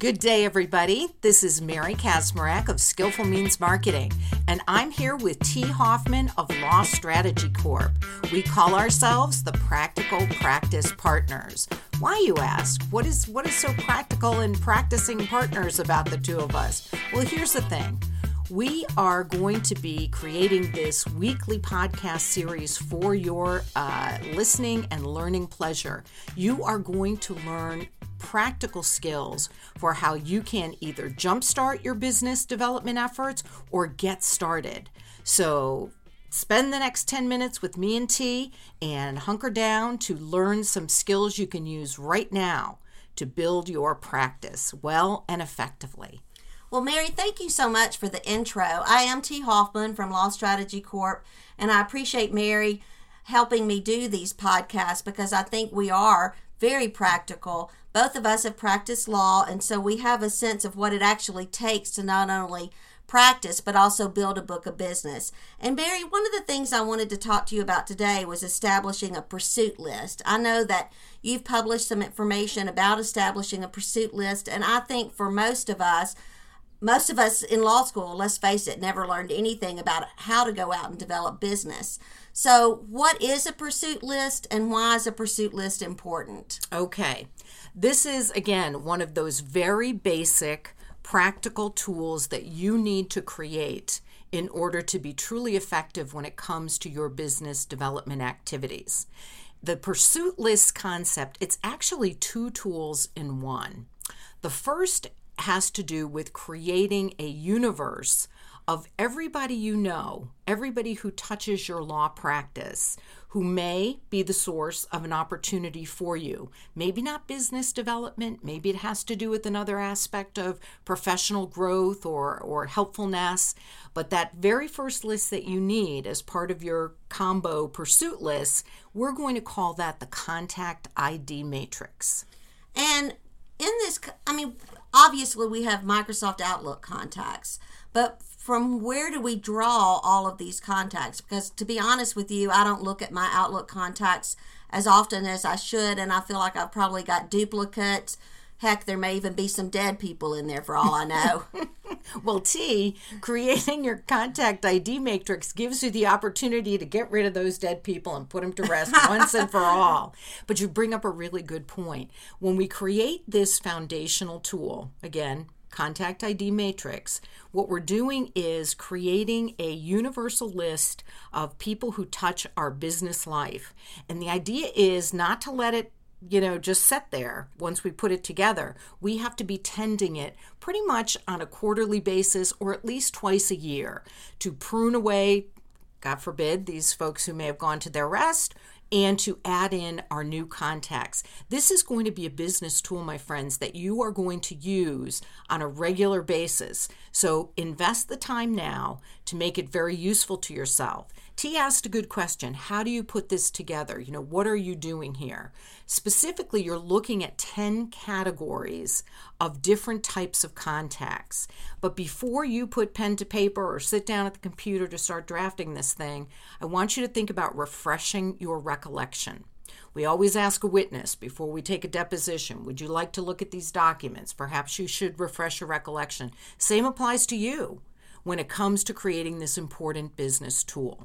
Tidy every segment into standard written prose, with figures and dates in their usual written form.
Good day, everybody. This is Mary Kazmarek of Skillful Means Marketing, and I'm here with T. Hoffman of Law Strategy Corp. We call ourselves the Practical Practice Partners. Why, you ask? What is so practical in practicing partners about the two of us? Well, here's the thing. We are going to be creating this weekly podcast series for your listening and learning pleasure. You are going to learn practical skills for how you can either jumpstart your business development efforts or get started. So spend the next 10 minutes with me and T and hunker down to learn some skills you can use right now to build your practice well and effectively. Well, Mary, thank you so much for the intro. I am T. Hoffman from Law Strategy Corp, and I appreciate Mary helping me do these podcasts because I think we are very practical. Both of us have practiced law, and so we have a sense of what it actually takes to not only practice, but also build a book of business. And Mary, one of the things I wanted to talk to you about today was establishing a pursuit list. I know that you've published some information about establishing a pursuit list, and I think for most of us in law school, let's face it, never learned anything about how to go out and develop business. So what is a pursuit list and why is a pursuit list important? Okay. This is, again, one of those very basic practical tools that you need to create in order to be truly effective when it comes to your business development activities. The pursuit list concept, it's actually two tools in one. The first has to do with creating a universe of everybody you know, everybody who touches your law practice, who may be the source of an opportunity for you. Maybe not business development, maybe it has to do with another aspect of professional growth or helpfulness, but that very first list that you need as part of your combo pursuit list, we're going to call that the contact ID matrix. And in this, obviously we have Microsoft Outlook contacts, but from where do we draw all of these contacts? Because to be honest with you, I don't look at my Outlook contacts as often as I should, and I feel like I've probably got duplicates. Heck, there may even be some dead people in there for all I know. Well, T, creating your contact ID matrix gives you the opportunity to get rid of those dead people and put them to rest once and for all. But you bring up a really good point. When we create this foundational tool, again, contact ID matrix, what we're doing is creating a universal list of people who touch our business life. And the idea is not to let it just sit there once we put it together. We have to be tending it pretty much on a quarterly basis or at least twice a year to prune away, God forbid, these folks who may have gone to their rest, and to add in our new contacts. This is going to be a business tool, my friends, that you are going to use on a regular basis. So invest the time now to make it very useful to yourself. T asked a good question. How do you put this together? What are you doing here? Specifically, you're looking at 10 categories of different types of contacts. But before you put pen to paper or sit down at the computer to start drafting this thing, I want you to think about refreshing your recollection. We always ask a witness before we take a deposition, would you like to look at these documents? Perhaps you should refresh your recollection. Same applies to you when it comes to creating this important business tool.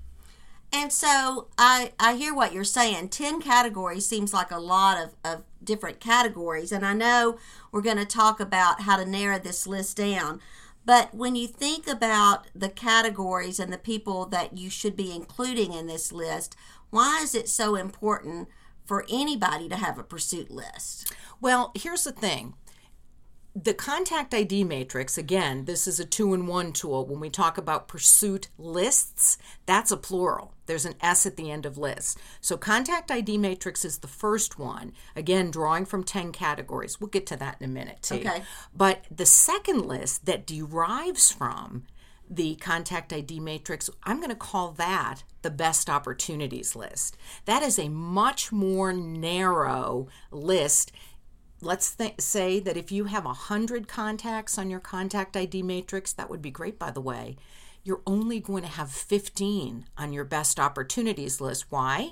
And so I hear what you're saying. 10 categories seems like a lot of different categories. And I know we're going to talk about how to narrow this list down. But when you think about the categories and the people that you should be including in this list, why is it so important for anybody to have a pursuit list? Well, here's the thing. The contact ID matrix, again, this is a 2-in-1 tool. When we talk about pursuit lists, that's a plural. There's an S at the end of list. So contact ID matrix is the first one, again, drawing from 10 categories. We'll get to that in a minute, too. Okay. But the second list that derives from the contact ID matrix, I'm going to call that the best opportunities list. That is a much more narrow list. Let's say that if you have 100 contacts on your contact ID matrix, that would be great, by the way. You're only going to have 15 on your best opportunities list. Why?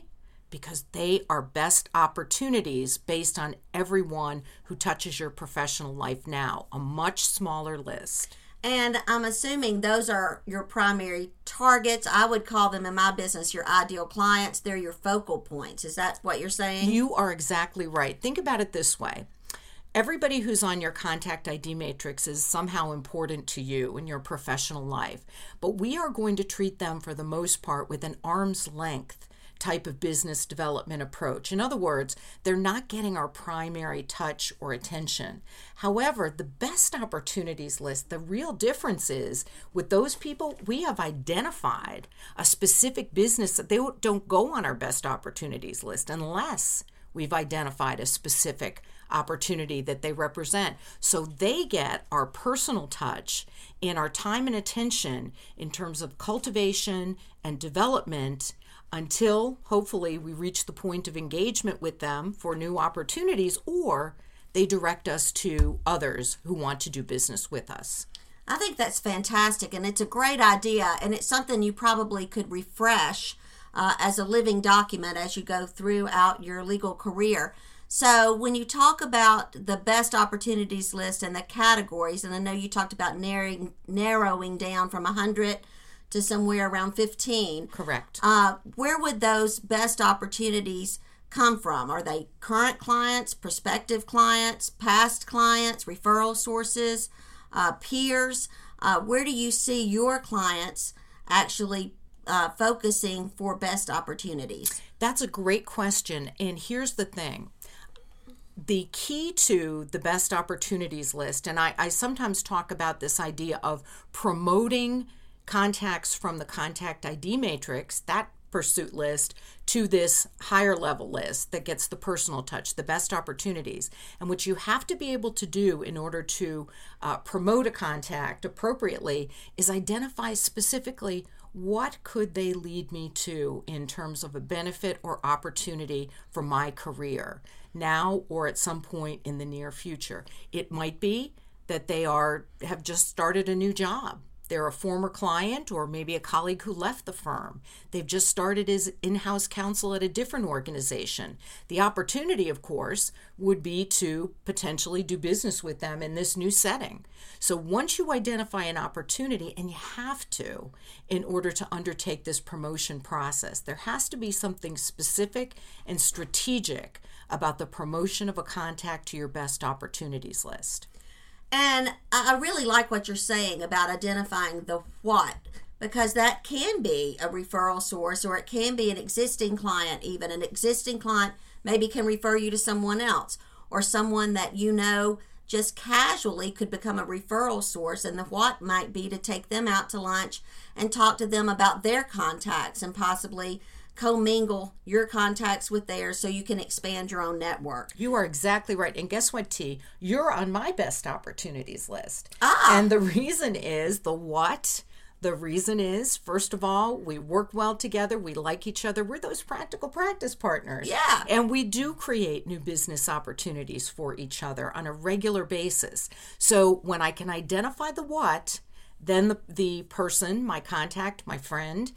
because they are best opportunities based on everyone who touches your professional life now, a much smaller list. And I'm assuming those are your primary targets. I would call them in my business your ideal clients. They're your focal points. Is that what you're saying? You are exactly right. Think about it this way. Everybody who's on your contact ID matrix is somehow important to you in your professional life, but we are going to treat them for the most part with an arm's length type of business development approach. In other words, they're not getting our primary touch or attention. However, the best opportunities list, the real difference is with those people, we have identified a specific business that they don't go on our best opportunities list unless we've identified a specific opportunity that they represent. So they get our personal touch and our time and attention in terms of cultivation and development until hopefully we reach the point of engagement with them for new opportunities, or they direct us to others who want to do business with us. I think that's fantastic, and it's a great idea, and it's something you probably could refresh as a living document as you go throughout your legal career. So when you talk about the best opportunities list and the categories, and I know you talked about narrowing down from 100 to somewhere around 15. Correct. Where would those best opportunities come from? Are they current clients, prospective clients, past clients, referral sources, peers? Where do you see your clients actually focusing for best opportunities? That's a great question. And here's the thing. The key to the best opportunities list, and I sometimes talk about this idea of promoting contacts from the contact ID matrix, that pursuit list, to this higher level list that gets the personal touch, the best opportunities. And what you have to be able to do in order to promote a contact appropriately is identify specifically what could they lead me to in terms of a benefit or opportunity for my career now or at some point in the near future. It might be that they have just started a new job. They're a former client or maybe a colleague who left the firm. They've just started as in-house counsel at a different organization. The opportunity, of course, would be to potentially do business with them in this new setting. So once you identify an opportunity, and you have to, in order to undertake this promotion process, there has to be something specific and strategic about the promotion of a contact to your best opportunities list. And I really like what you're saying about identifying the what, because that can be a referral source, or it can be an existing client. Even an existing client maybe can refer you to someone else, or someone that you know just casually could become a referral source. And the what might be to take them out to lunch and talk to them about their contacts and possibly commingle your contacts with theirs so you can expand your own network. You are exactly right. And guess what, T? You're on my best opportunities list. Ah. And the reason is the what? The reason is, first of all, we work well together. We like each other. We're those practical practice partners. Yeah. And we do create new business opportunities for each other on a regular basis. So when I can identify the what, then the person, my contact, my friend,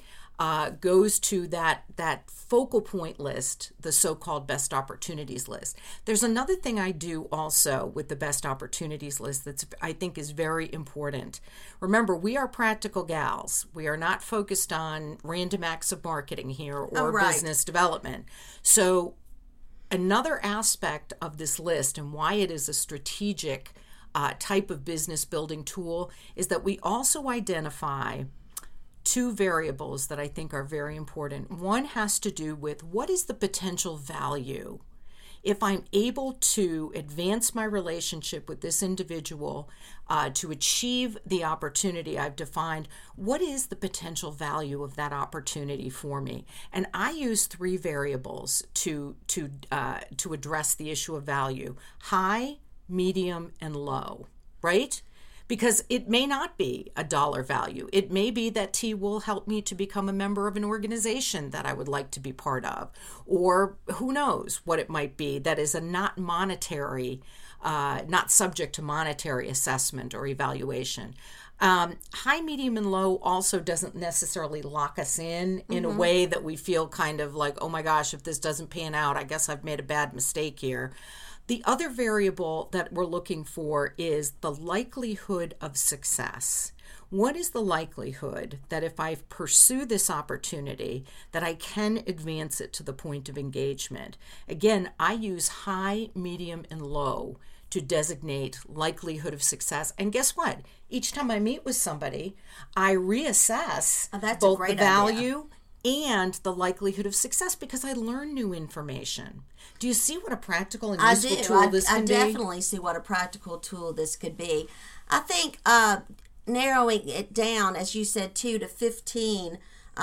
goes to that focal point list, the so-called best opportunities list. There's another thing I do also with the best opportunities list that's I think is very important. Remember, we are practical gals. We are not focused on random acts of marketing here or business development. So another aspect of this list and why it is a strategic type of business building tool is that we also identify two variables that I think are very important. One has to do with what is the potential value if I'm able to advance my relationship with this individual to achieve the opportunity I've defined. What is the potential value of that opportunity for me? And I use three variables to address the issue of value: high, medium, and low. Right? because it may not be a dollar value. It may be that T will help me to become a member of an organization that I would like to be part of, or who knows what it might be that is a not monetary, not subject to monetary assessment or evaluation. High, medium, and low also doesn't necessarily lock us in a way that we feel kind of like, oh my gosh, if this doesn't pan out, I guess I've made a bad mistake here. The other variable that we're looking for is the likelihood of success. What is the likelihood that if I pursue this opportunity, that I can advance it to the point of engagement? Again, I use high, medium, and low to designate likelihood of success. And guess what? Each time I meet with somebody, I reassess both the value and the likelihood of success because I learn new information. Do you see what a practical and useful tool this can be? I definitely see what a practical tool this could be. I think narrowing it down, as you said, 2 to 15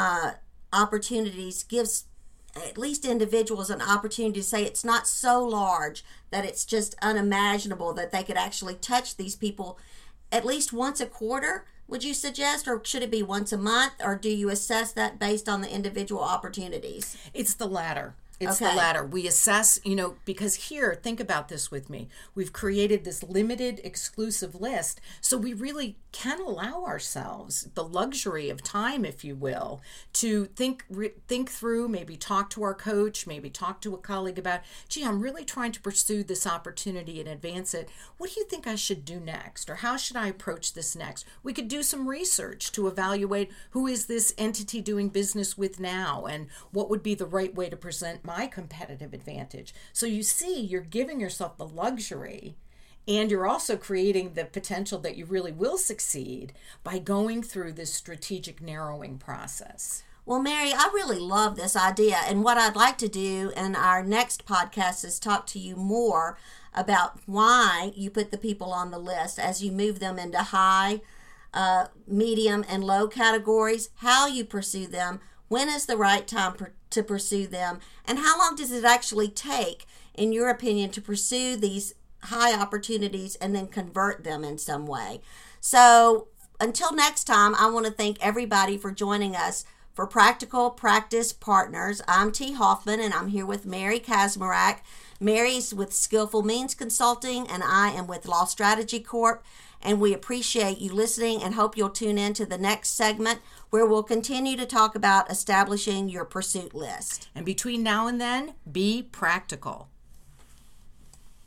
opportunities gives at least individuals an opportunity to say it's not so large that it's just unimaginable that they could actually touch these people at least once a quarter, would you suggest, or should it be once a month, or do you assess that based on the individual opportunities? It's the latter. It's the latter. We assess, because here, think about this with me. We've created this limited, exclusive list, so we really can allow ourselves the luxury of time, if you will, to think through, maybe talk to our coach, maybe talk to a colleague about, gee, I'm really trying to pursue this opportunity and advance it. What do you think I should do next? Or how should I approach this next? We could do some research to evaluate who is this entity doing business with now and what would be the right way to present my competitive advantage. So you see, you're giving yourself the luxury, and you're also creating the potential that you really will succeed by going through this strategic narrowing process. Well, Mary, I really love this idea, and what I'd like to do in our next podcast is talk to you more about why you put the people on the list as you move them into high, medium, and low categories, how you pursue them, when is the right time to pursue them, and how long does it actually take, in your opinion, to pursue these high opportunities and then convert them in some way. So until next time, I want to thank everybody for joining us for Practical Practice Partners. I'm T. Hoffman, and I'm here with Mary Kazmarek. Mary's with Skillful Means Consulting, and I am with Law Strategy Corp. And we appreciate you listening and hope you'll tune in to the next segment where we'll continue to talk about establishing your pursuit list. And between now and then, be practical.